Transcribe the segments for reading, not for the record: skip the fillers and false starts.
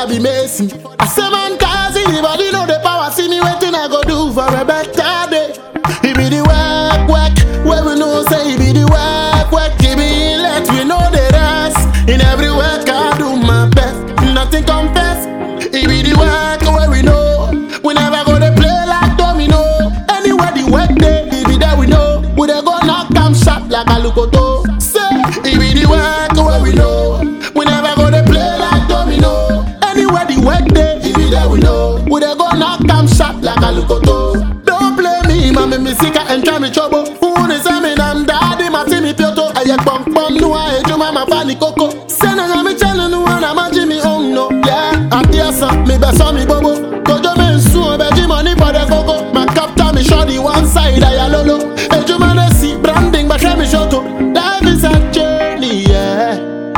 the Mason. I say man can't see the body, know the power. See me waiting, I go do for a better day. He be the work, where we know say he be the work. He be let we know the rest. In every work I do my best, nothing confess. He be the work where we know. We never go to play like domino. Anywhere the work day, he be there we know. We dey go knock am sharp like a lukoto. Say, he be the work where we know. We never go to play like domino. Anywhere the work day, he be there we know. We dey go knock am sharp like a lukoto. Don't play me, mama me sika and try me trouble. Who is me nam daddy, my Timmy Pioto. Aye pom pom no I do mama fani coco. Send a me channel no one I'm Jimmy on no. Yeah, I hear some me best on me bobo. Kojo me soon beji money for the coco. My captain me shorty one side I lolo. Eju man see branding but me shoto. Life is a journey, yeah.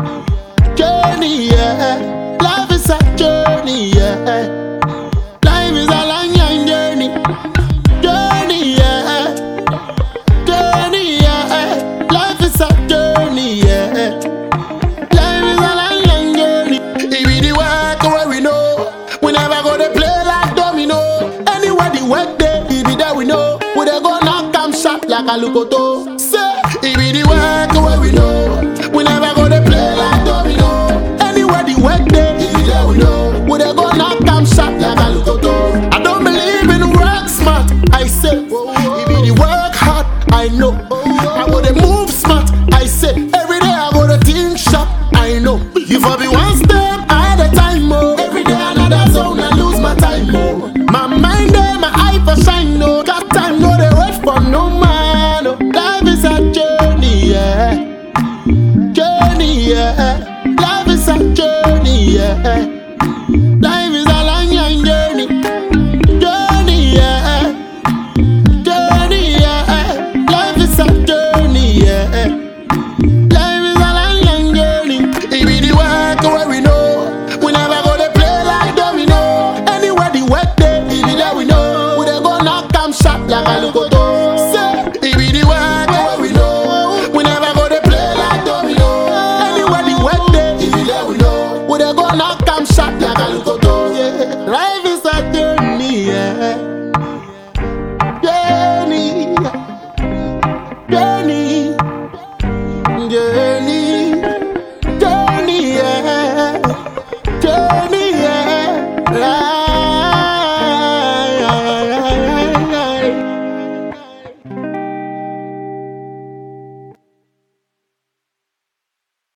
Journey, yeah. Life is a journey, yeah. Life is a long journey. Journey, yeah. Journey, yeah. Life is a journey, yeah. Life is a long journey. It be the work where we know. We never go to play like domino. Anywhere the work day, it be there we know. We dey go knock am sharp like a lukoto. Say, it be the work where we know. We never go to play like domino. Anywhere the work day, it be there we know. We dey go knock am sharp like a lukoto. I don't believe in work smart. I say, it be the work hard. I know. I go to move smart. I say, every day I go to think sharp. I know. If I be one step at a time, oh. Every day another zone, I lose my time, oh. My mind there, my eye for shine, no. Got time, no, they wait for no man, oh. Life is a journey, yeah. Journey, yeah. Life is a journey, yeah. Life